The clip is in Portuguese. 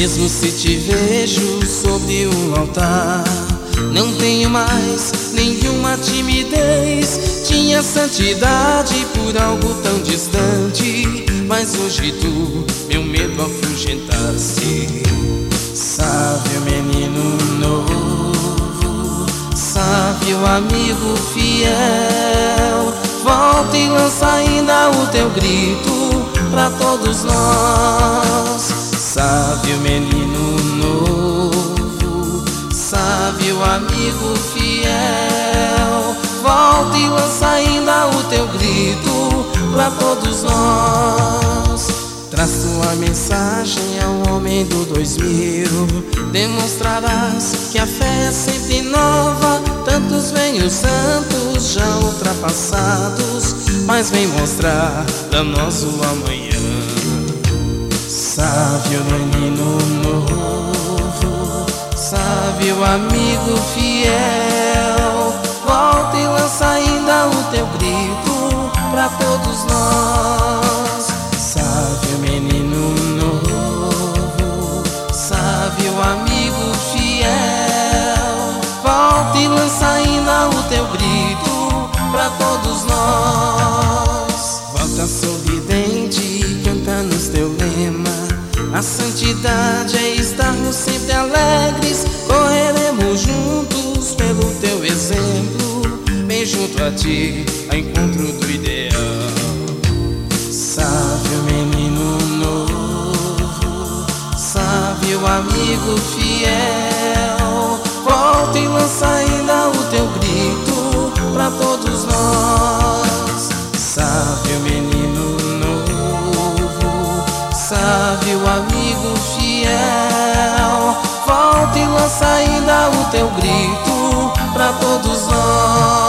Mesmo se te vejo sobre o altar, não tenho mais nenhuma timidez. Tinha santidade por algo tão distante, mas hoje tu meu medo afugentaste. Sábio menino novo, sábio amigo fiel, volta e lança ainda o teu grito pra todos nós. Sábio menino novo, sábio amigo fiel, volta e lança ainda o teu grito pra todos nós. Traz tua mensagem ao homem do 2000, demonstrarás que a fé é sempre nova. Tantos velhos santos já ultrapassados, mas vem mostrar pra nós o amanhã. Sábio menino novo, sábio amigo fiel, volta e lança ainda o teu grito pra todos nós. Sábio menino novo, sábio amigo fiel, volta e lança ainda o teu grito pra todos nós. Volta sorridente, canta nos teu lema. A santidade é estarmos sempre alegres. Correremos juntos pelo teu exemplo, bem junto a ti, ao encontro do ideal. Sábio menino novo, sábio amigo fiel, volta e lança ainda o teu grito pra todos nós. Sábio menino novo, sábio amigo fiel, volta e lança ainda o teu grito pra todos nós.